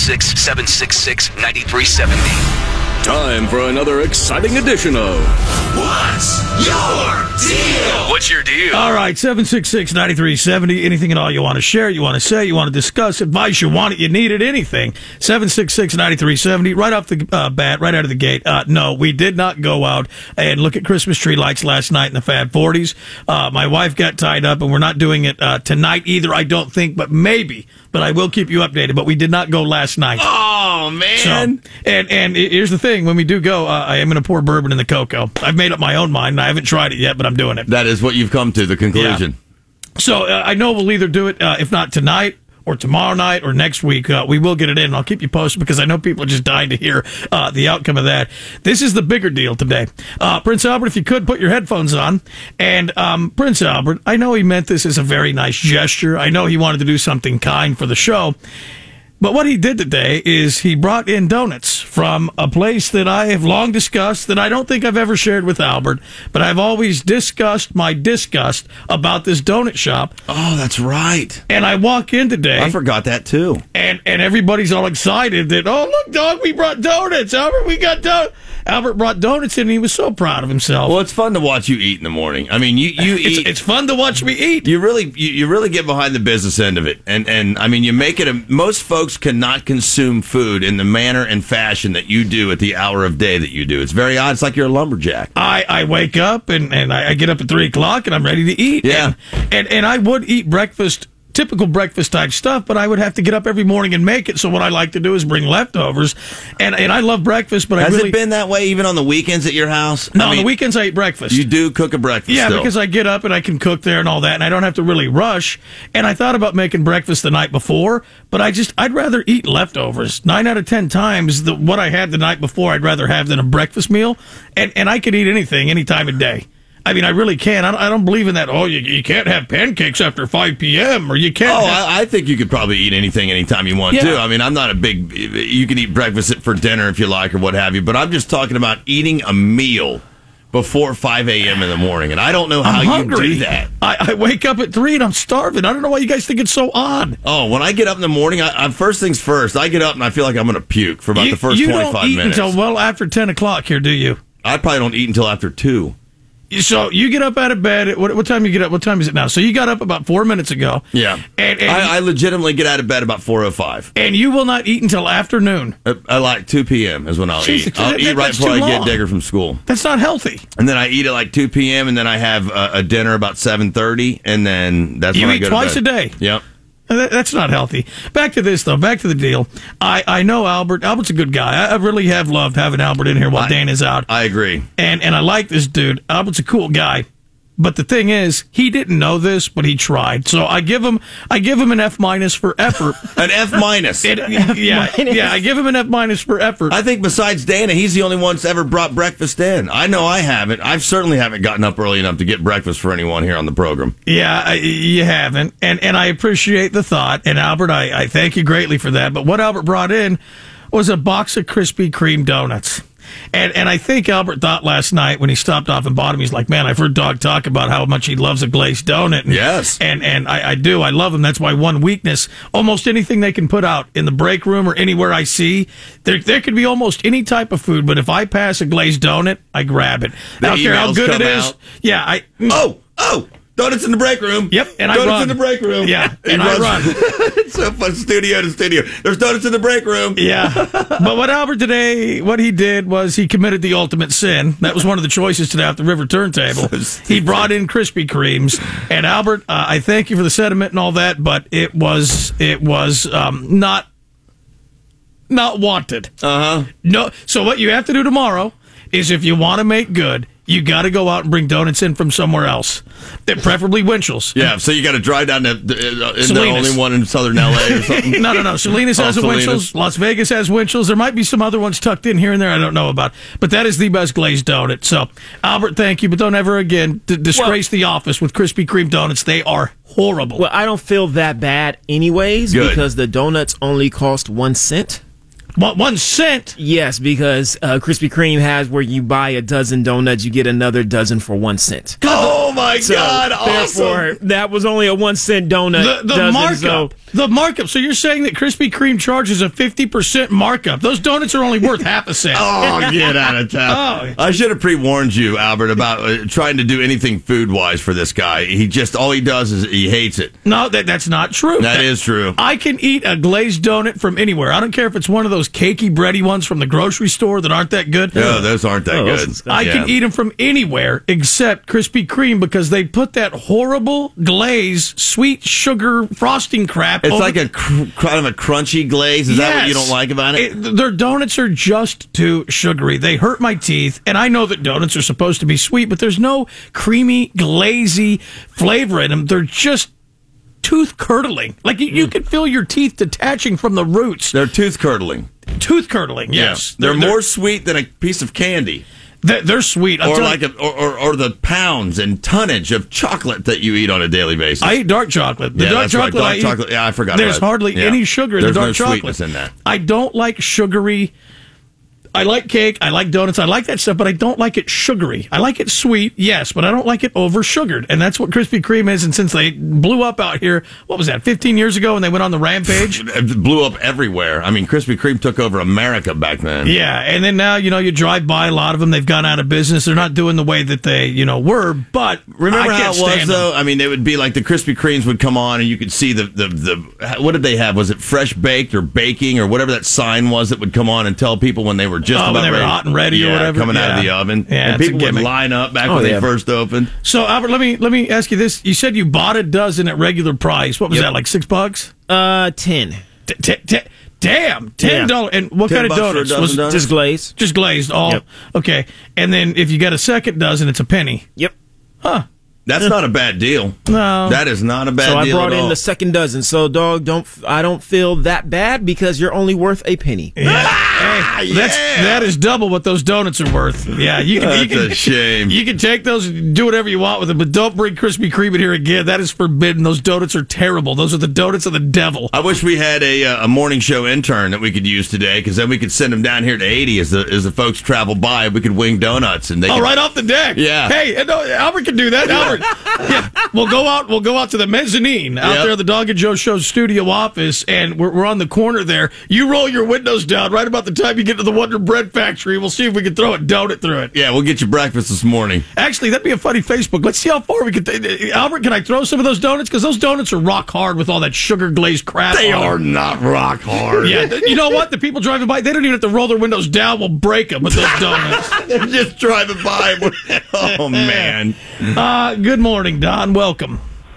766-766-9370. Time for another exciting edition of What's Your Deal? What's your deal? All right, 766-9370. Anything at all you want to share, you want to say, you want to discuss, advice, you want it, you need it, anything. 766-9370. Right off the bat, right out of the gate. No, we did not go out and look at Christmas tree lights last night in the Fab 40s. My wife got tied up, and we're not doing it tonight either, I don't think, but maybe. But I will keep you updated. But we did not go last night. Oh, man. So, and here's the thing. When we do go, I am going to pour bourbon in the cocoa. I've made up my own mind, and I haven't tried it yet, but I'm doing it. That is what you've come to, the conclusion. Yeah. So I know we'll either do it, if not tonight, or tomorrow night, or next week. We will get it in, and I'll keep you posted, because I know people are just dying to hear the outcome of that. This is the bigger deal today. Prince Albert, if you could, put your headphones on. And Prince Albert, I know he meant this as a very nice gesture. I know he wanted to do something kind for the show. But what he did today is he brought in donuts from a place that I have long discussed, that I don't think I've ever shared with Albert, but I've always discussed my disgust about this donut shop. Oh, that's right. And I walk in today. I forgot that, too. And everybody's all excited that, oh, look, dog, we brought donuts. Albert, we got donuts. Albert brought donuts in, and he was so proud of himself. Well, it's fun to watch you eat in the morning. I mean, you eat. It's fun to watch me eat. You really get behind the business end of it, and I mean, you make it. Most folks cannot consume food in the manner and fashion that you do at the hour of day that you do. It's very odd. It's like you're a lumberjack. I wake up and I get up at 3 o'clock and I'm ready to eat. Yeah, and I would eat breakfast. Typical breakfast type stuff, but I would have to get up every morning and make it. So what I like to do is bring leftovers, and I love breakfast. But has it been that way even on the weekends at your house? No, on the weekends I eat breakfast. You do cook a breakfast, yeah, still. Because I get up and I can cook there and all that, and I don't have to really rush. And I thought about making breakfast the night before, but I'd rather eat leftovers. 9 out of 10 times, what I had the night before, I'd rather have than a breakfast meal, and I could eat anything any time of day. I mean, I really can. I don't believe in that. Oh, you can't have pancakes after 5 p.m. or you can't. Oh, I think you could probably eat anything anytime you want to. I mean, I'm not a big. You can eat breakfast for dinner if you like or what have you. But I'm just talking about eating a meal before 5 a.m. in the morning, and I don't know how you do that. I wake up at 3 and I'm starving. I don't know why you guys think it's so odd. Oh, when I get up in the morning, I first things first. I get up and I feel like I'm going to puke for about the first 25 minutes. You don't eat until well after 10 o'clock here, do you? I probably don't eat until after 2. So you get up out of bed. What time you get up? What time is it now? So you got up about 4 minutes ago. Yeah. And I legitimately get out of bed about 4:05. And you will not eat until afternoon. I like 2 p.m. is when I'll eat. I'll eat right before I get Digger from school. That's not healthy. And then I eat at like 2 p.m. and then I have a dinner about 7:30, and then that's when I go to bed. You eat twice a day. Yep. That's not healthy. Back to this, though. Back to the deal. I know Albert. Albert's a good guy. I really have loved having Albert in here while Dan is out. I agree. And I like this dude. Albert's a cool guy. But the thing is, he didn't know this, but he tried. So I give him an F- for effort. An F-? Yeah, I give him an F- for effort. I think besides Dana, he's the only one that's ever brought breakfast in. I know I haven't. I certainly haven't gotten up early enough to get breakfast for anyone here on the program. Yeah, you haven't. And I appreciate the thought. And Albert, I thank you greatly for that. But what Albert brought in was a box of Krispy Kreme donuts. And I think Albert thought last night when he stopped off and bought him, he's like, man, I've heard Dog talk about how much he loves a glazed donut. And, yes. And I do. I love them. That's my one weakness. Almost anything they can put out in the break room or anywhere I see, there could be almost any type of food, but if I pass a glazed donut, I grab it. I don't care how good it is. Out. Yeah. Oh! Donuts in the break room. Yep, and donuts I run. in the break room. Yeah, and I run. It's so fun, studio to studio. There's donuts in the break room. Yeah. But what Albert today, what he did was he committed the ultimate sin. That was one of the choices today off the River Turntable. He brought in Krispy Kremes. And Albert, I thank you for the sentiment and all that, but it was not wanted. Uh-huh. No. So what you have to do tomorrow is if you want to make good, you got to go out and bring donuts in from somewhere else, preferably Winchell's. Yeah, so you got to drive down to Salinas. The only one in southern L.A. or something? No. Salinas has a Winchell's. Las Vegas has Winchell's. There might be some other ones tucked in here and there I don't know about. But that is the best glazed donut. So, Albert, thank you, but don't ever again disgrace the office with Krispy Kreme donuts. They are horrible. Well, I don't feel that bad anyways because the donuts only cost 1 cent. What, 1 cent? Yes, because Krispy Kreme has where you buy a dozen donuts, you get another dozen for 1 cent. Oh my God! Awesome. Therefore, that was only a 1 cent donut. The markup. The markup. So you're saying that Krispy Kreme charges a 50% markup? Those donuts are only worth half a cent. Oh, get out of town! I should have pre-warned you, Albert, about trying to do anything food-wise for this guy. All he does is he hates it. No, that's not true. That is true. I can eat a glazed donut from anywhere. I don't care if it's one of those cakey, bready ones from the grocery store that aren't that good. No, those aren't that good. I can eat them from anywhere except Krispy Kreme because they put that horrible glaze, sweet sugar frosting crap. It's like a kind of a crunchy glaze. Is that what you don't like about it? Their donuts are just too sugary. They hurt my teeth, and I know that donuts are supposed to be sweet, but there's no creamy, glazy flavor in them. They're just tooth curdling. Like you can feel your teeth detaching from the roots. They're tooth curdling. Tooth curdling, yes. Yeah. They're more sweet than a piece of candy. They're sweet. Or the pounds and tonnage of chocolate that you eat on a daily basis. I eat dark chocolate. The dark chocolate I eat, I forgot. There's hardly any sugar in the dark chocolate. There's no sweetness in that. I don't like sugary. I like cake. I like donuts. I like that stuff, but I don't like it sugary. I like it sweet, yes, but I don't like it over sugared. And that's what Krispy Kreme is. And since they blew up out here, what was that, 15 years ago when they went on the rampage? It blew up everywhere. I mean, Krispy Kreme took over America back then. Yeah, and then now, you drive by a lot of them. They've gone out of business. They're not doing the way that they, were, but remember how it was, though? I mean, they would be like the Krispy Kremes would come on and you could see the what did they have? Was it fresh baked or baking or whatever that sign was that would come on and tell people when they were just about ready? Hot and ready or whatever, coming out of the oven. Yeah, and people would line up back when they first opened. So, Albert, let me ask you this: you said you bought a dozen at regular price. What was that, like $6? 10. Damn, $10. And what kind of donuts? Was just glazed? Just glazed. All okay. And then if you got a second dozen, it's a penny. Yep. Huh. That's not a bad deal. No, that is not a bad deal. So I brought in the second dozen. So, dog, I don't feel that bad because you're only worth a penny. Yeah. Hey, that is double what those donuts are worth. Yeah, that's a shame. You can take those and do whatever you want with them, but don't bring Krispy Kreme in here again. That is forbidden. Those donuts are terrible. Those are the donuts of the devil. I wish we had a morning show intern that we could use today, because then we could send them down here to 80 as the folks travel by. We could wing donuts and right off the deck. Yeah. Hey, no, Albert can do that. Albert. Yeah, we'll go out to the mezzanine out there at the Dog and Joe Show's studio office, and we're on the corner there. You roll your windows down right about the time you get to the Wonder Bread Factory. We'll see if we can throw a donut through it. Yeah, we'll get you breakfast this morning. Actually, that'd be a funny Facebook. Let's see how far we can. Albert, can I throw some of those donuts? Because those donuts are rock hard with all that sugar glazed crap. They are not rock hard. Yeah, you know what? The people driving by, they don't even have to roll their windows down. We'll break them with those donuts. They're just driving by. Oh man. Good morning, Don. Welcome.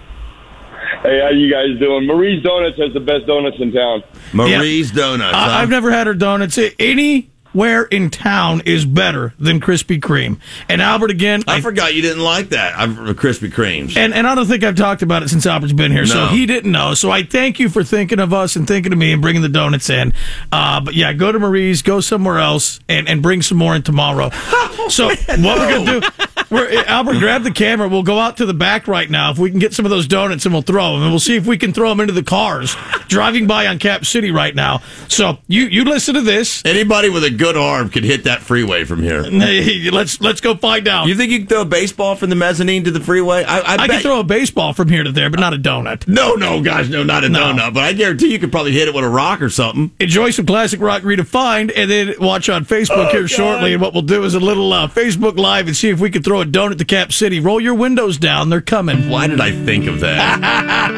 Hey, how you guys doing? Marie's Donuts has the best donuts in town. Marie's Donuts. I've never had her donuts. Anywhere in town is better than Krispy Kreme. And Albert, again, I forgot you didn't like that. Krispy Kremes. And I don't think I've talked about it since Albert's been here, so he didn't know. So I thank you for thinking of us and thinking of me and bringing the donuts in. But yeah, go to Marie's, go somewhere else, and bring some more in tomorrow. So what we're going to do... Albert, grab the camera. We'll go out to the back right now if we can get some of those donuts, and we'll throw them. And we'll see if we can throw them into the cars driving by on Cap City right now. So you listen to this. Anybody with a good arm could hit that freeway from here. Let's go find out. You think you can throw a baseball from the mezzanine to the freeway? I can throw a baseball from here to there, but not a donut. No, guys, not a donut. But I guarantee you could probably hit it with a rock or something. Enjoy some classic rock redefined, and then watch on Facebook shortly. And what we'll do is a little Facebook Live and see if we can throw a donut to Cap City. Roll your windows down. They're coming. Why did I think of that?